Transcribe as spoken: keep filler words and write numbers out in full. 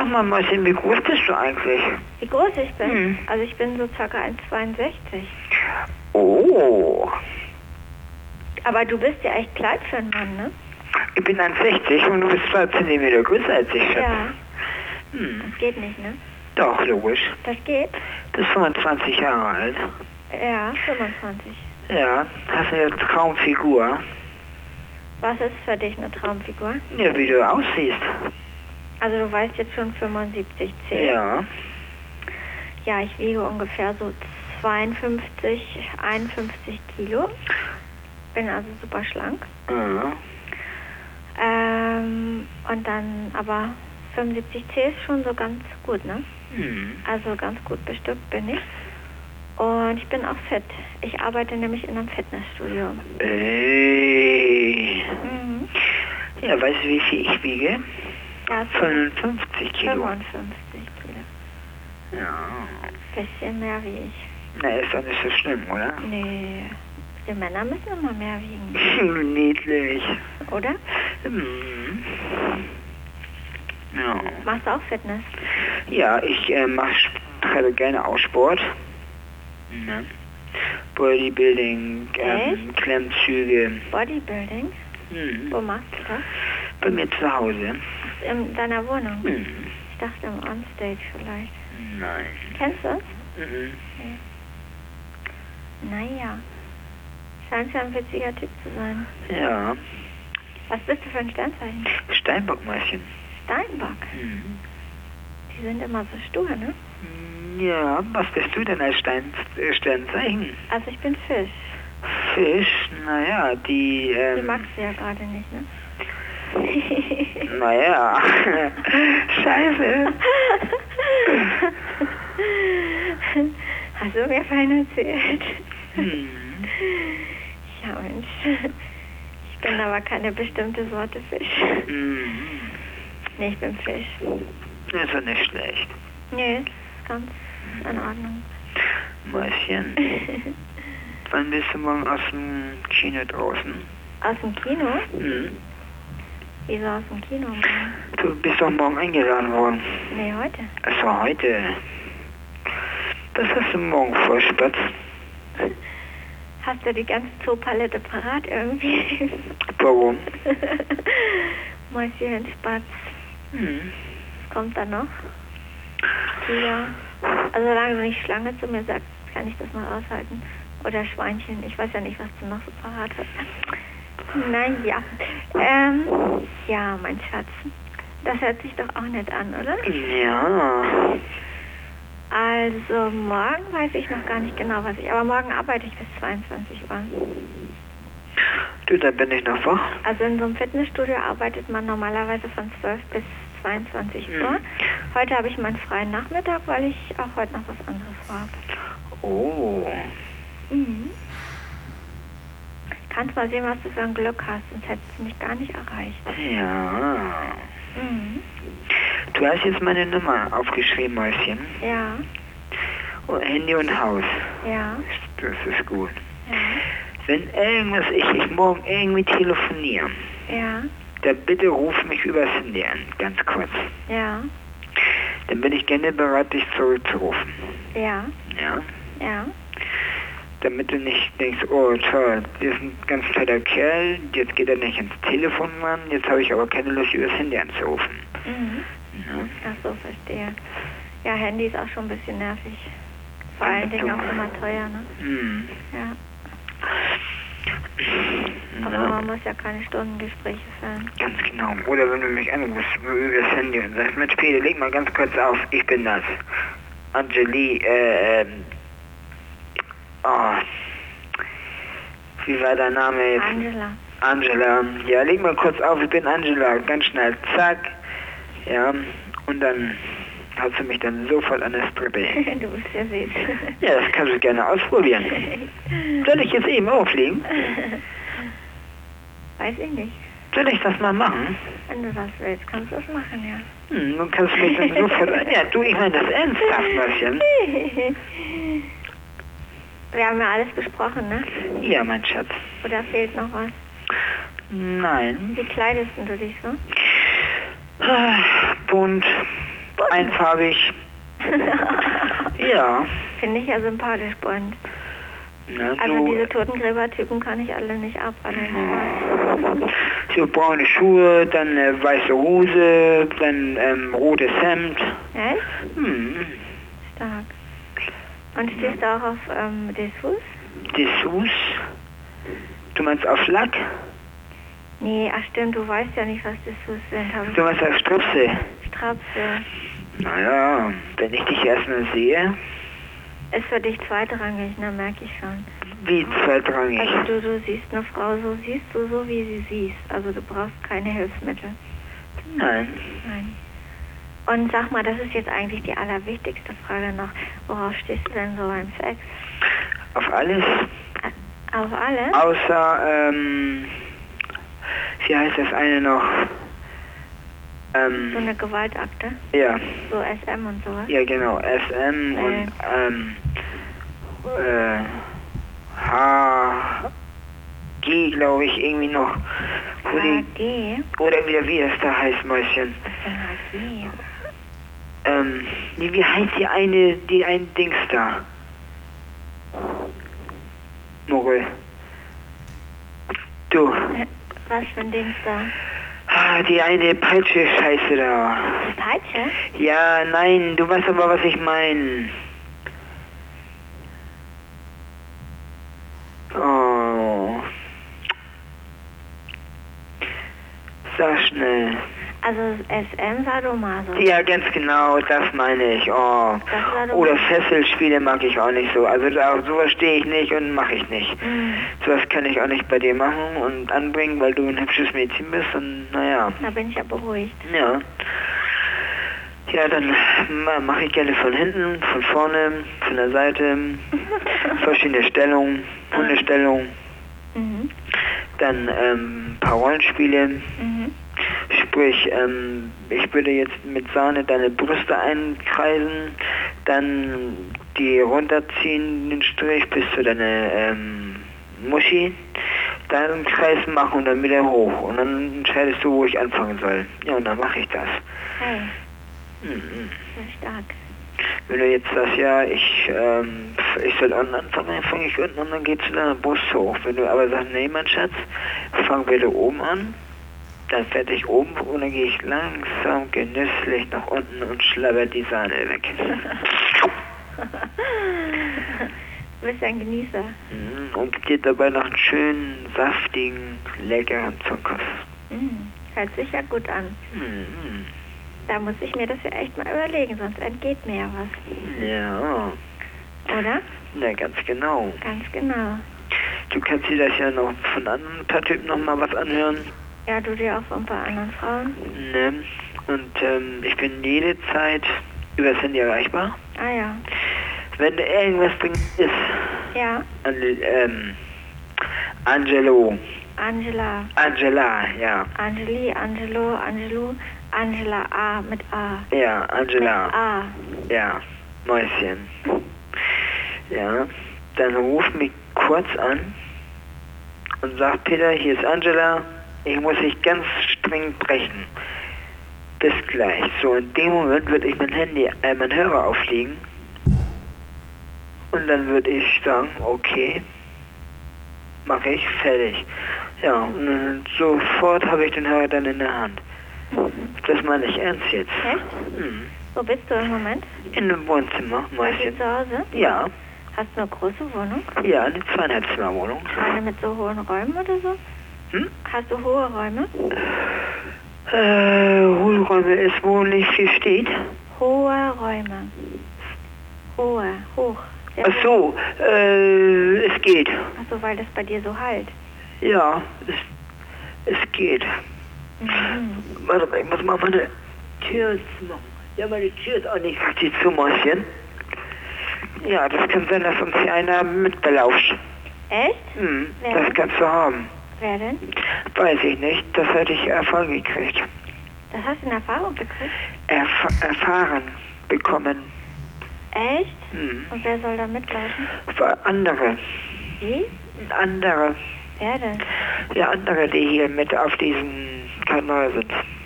Sag mal, Mäuschen, wie groß bist du eigentlich? Wie groß ich bin? Hm. Also ich bin so ca. eins Komma zweiundsechzig. Oh. Aber du bist ja echt klein für einen Mann, ne? Ich bin eins Komma sechzig und du bist zwei Zentimeter größer als ich, Schatz. Ja. Hm. Das geht nicht, ne? Doch, logisch. Das geht? Du bist fünfundzwanzig Jahre alt. Ja, fünfundzwanzig. Ja, hast eine Traumfigur. Was ist für dich eine Traumfigur? Ja, wie du aussiehst. Also du weißt jetzt schon fünfundsiebzig zehn. Ja. Ja, ich wiege ungefähr so zweiundfünfzig, einundfünfzig Kilo. Bin also super schlank. Ja. Ähm, und dann aber fünfundsiebzig C ist schon so ganz gut, ne? Hm. Also ganz gut bestückt bin ich. Und ich bin auch fit. Ich arbeite nämlich in einem Fitnessstudio. Ey. Mhm. Ja, weißt du, wie viel ich wiege? Ja, fünfundfünfzig Kilo. fünfundfünfzig Kilo. Ja. Bisschen mehr wie ich. Na, ist doch nicht so schlimm, oder? Nee, die Männer müssen immer mehr wiegen. Niedlich. Oder? Hm. Ja. Machst du auch Fitness? Ja, ich äh, mache treibe gerne auch Sport. Ne? Bodybuilding, ähm, Klemmzüge. Bodybuilding? Hm. Wo machst du das? Bei mir zu Hause. In deiner Wohnung? Hm. Ich dachte im Onstage vielleicht. Nein. Kennst du das? Mhm. Naja. Scheint ja ein witziger Typ zu sein. Ja. Was bist du für ein Sternzeichen? Steinbockmäuschen. Steinbock. Mhm. Die sind immer so stur, ne? Ja, was bist du denn als Stein, äh, Sternzeichen? Also ich bin Fisch. Fisch? Naja, die... Ähm, Die magst du ja gerade nicht, ne? Naja, scheiße. Hast du mir fein erzählt? Hm. Ja, Mensch. Ich bin aber keine bestimmte Sorte Fisch. Hm. Nee, ich bin Fisch. Das ist doch nicht schlecht. Nee, ist ganz in Ordnung. Mäuschen, wann bist du morgen aus dem Kino draußen? Aus dem Kino? Hm. Wieso aus dem Kino? Mann? Du bist doch morgen eingeladen worden. Nee, heute. Achso, heute. Was hast du morgen vor, Spatz? Hast du die ganze Zoopalette parat irgendwie? Warum? Mäuschen, Spatz. Hm. Was kommt da noch? Tiger. Also solange du nicht Schlange zu mir sagst, kann ich das mal aushalten. Oder Schweinchen. Ich weiß ja nicht, was du noch so parat hast. Naja. Ähm, ja, mein Schatz. Das hört sich doch auch nett an, oder? Ja. Also morgen weiß ich noch gar nicht genau, was ich... Aber morgen arbeite ich bis zweiundzwanzig Uhr. Du, da bin ich noch wach. Also in so einem Fitnessstudio arbeitet man normalerweise von zwölf bis zweiundzwanzig Uhr. Mhm. Heute habe ich meinen freien Nachmittag, weil ich auch heute noch was anderes vorhabe. Oh. Mhm. Kannst mal sehen, was du für ein Glück hast, sonst hättest du mich gar nicht erreicht. Ja. Mhm. Du hast jetzt meine Nummer aufgeschrieben, Mäuschen. Ja, Oh, Handy und Haus. ja, Das ist gut. ja, Wenn irgendwas ich, ich morgen irgendwie telefoniere, ja, dann bitte ruf mich übers Handy an, ganz kurz. ja, Dann bin ich gerne bereit, dich zurückzurufen. ja, Ja? ja, Damit du nicht denkst, oh toll, das ist ein ganz toller Kerl, jetzt geht er nicht ins Telefon ran, jetzt habe ich aber keine Lust, übers Handy anzurufen. mhm. Ja? Ach so, verstehe. Ja, Handy ist auch schon ein bisschen nervig. Vor allen Dingen auch immer teuer, ne? Hm. Ja. Aber Ja. man muss ja keine Stundengespräche führen. Ganz genau. Oder wenn du mich anrufst über das Handy und sagst, Mensch Peter, leg mal ganz kurz auf, ich bin das. Angeli, äh, ähm, oh, wie war dein Name jetzt? Angela. Angela. Ja, leg mal kurz auf, ich bin Angela. Ganz schnell, zack. Ja, und dann hast du mich dann sofort an der Strippe. Du bist ja süß. Ja, das kannst du gerne ausprobieren. Soll ich jetzt eben auflegen? Weiß ich nicht. Soll ich das mal machen? Wenn du das willst, kannst du es machen, ja. Hm, dann kannst du mich dann sofort... Ja, du, ich meine das ernsthaft, Mäuschen. Wir haben ja alles besprochen, ne? Ja, mein Schatz. Oder fehlt noch was? Nein. Wie kleidest denn du dich so? Ah, bunt, gefunden? Einfarbig. Ja. Finde ich ja sympathisch bunt. Na, Also so, diese Totengräbertypen kann ich alle nicht ab. Alle nicht so braune Schuhe, dann äh, weiße Hose, dann ähm, rotes Hemd. Echt? Hm. Stark. Und stehst du auch auf ähm, Dessous? Dessous? Du meinst auf Lack? Nee, ach stimmt, du weißt ja nicht, was Dessous sind. Hab ich Du meinst auf Stripse? Strapse. Naja, wenn ich dich erstmal sehe. Ist für dich zweitrangig, ne, merke ich schon. Wie zweitrangig? Also du, du siehst eine Frau, so siehst du so, wie sie siehst. Also du brauchst keine Hilfsmittel. Nein. Nein. Und sag mal, das ist jetzt eigentlich die allerwichtigste Frage noch. Worauf stehst du denn so beim Sex? Auf alles? Auf alles? Außer, ähm, wie heißt das eine noch? Ähm, So eine Gewaltakte? ja. So S M und sowas? Ja, genau. S M Äh. und, ähm, äh, H G, glaube ich, irgendwie noch. Wo H die, G? oder wieder, wie es da heißt, Mäuschen. Was ist denn H G? Ähm, wie, wie heißt die eine, die ein Dings da? Mogel. Du. Was für ein Dings da? Ah, die eine Peitsche-Scheiße da. Eine Peitsche? Ja, nein, du weißt aber, was ich meine. Oh. Sag schnell. Also S M Sadomaso. Ja, ganz genau, das meine ich. Oh. Das Sadomaso. Oder Fesselspiele mag ich auch nicht so. Also da, sowas stehe ich nicht und mache ich nicht. Mhm. Sowas kann ich auch nicht bei dir machen und anbringen, weil du ein hübsches Mädchen bist und naja. Da bin ich ja beruhigt. Ja. Ja, dann mache ich gerne von hinten, von vorne, von der Seite, verschiedene Stellungen, Hundestellung, Mhm. dann ähm, ein paar Rollenspiele, Mhm. sprich, ähm, ich würde jetzt mit Sahne deine Brüste einkreisen, dann die runterziehen, den Strich bis zu deiner ähm, Muschi, dann einen Kreis machen und dann wieder hoch und dann entscheidest du, wo ich anfangen soll. Ja, und dann mache ich das. Hey, Mhm. sehr stark. Wenn du jetzt sagst, ja, ich, ähm, ich soll unten anfangen, dann fange ich unten und dann geht's zu deiner Brust hoch. Wenn du aber sagst, nee, mein Schatz, fang bitte oben an, dann werde ich oben und dann gehe ich langsam genüsslich nach unten und schlabber die Sahne weg. Du bist ein Genießer. Mhm, und geht dabei noch einen schönen, saftigen, leckeren Zucker. Mhm. Hört sich ja gut an. Mhm. Da muss ich mir das ja echt mal überlegen, sonst entgeht mir ja was. Ja, Oder? na ganz genau. Ganz genau. Du kannst dir das ja noch von anderen paar Typen noch mal was anhören. Ja, du dir auch von ein paar anderen Frauen. Ne? Und ähm, ich bin jede Zeit über das Handy erreichbar. Ah ja. Wenn da irgendwas drin ist, Ja, an, ähm, Angelo, Angela. Angela, ja, Angeli, Angelo, Angelo, Angela A mit A. ja, Mit Angela, A. ja, Mäuschen. Ja, dann ruf mich kurz an und sag, Peter, hier ist Angela, ich muss dich ganz streng brechen. Bis gleich. So, in dem Moment würde ich mein Handy, äh, mein Hörer auflegen. Und dann würde ich sagen, okay, mache ich, fertig. Ja, und dann sofort habe ich den Hörer dann in der Hand. Das meine ich ernst jetzt. Echt? Hm. Wo bist du im Moment? In dem Wohnzimmer, Bist du Mäuschen. zu Hause? Ja, Hast du eine große Wohnung? ja, eine Zweieinhalbzimmerwohnung. Eine mit so hohen Räumen oder so? Hm? Hast du hohe Räume? Äh, Hohlräume ist, wo nicht viel steht. Hohe Räume. Hohe, hoch. Sehr Ach so, äh, es geht. Achso, weil das bei dir so halt. Ja, es, es geht. Mhm. Warte mal, ich muss mal meine Tür zumachen. Ja, meine Tür ist auch nicht richtig zu, Mäuschen. Ja, das kann sein, dass uns hier einer mitbelauscht. Echt? Hm, Wer das denn? kannst du haben. Wer denn? Weiß ich nicht, das hätte ich Erfahrung gekriegt. Das hast du in Erfahrung gekriegt? Erf erfahren bekommen. Echt? Hm. Und wer soll da mitlaufen? Für andere. Wie? Andere. Wer denn? Ja, andere, die hier mit auf diesem Kanal sind.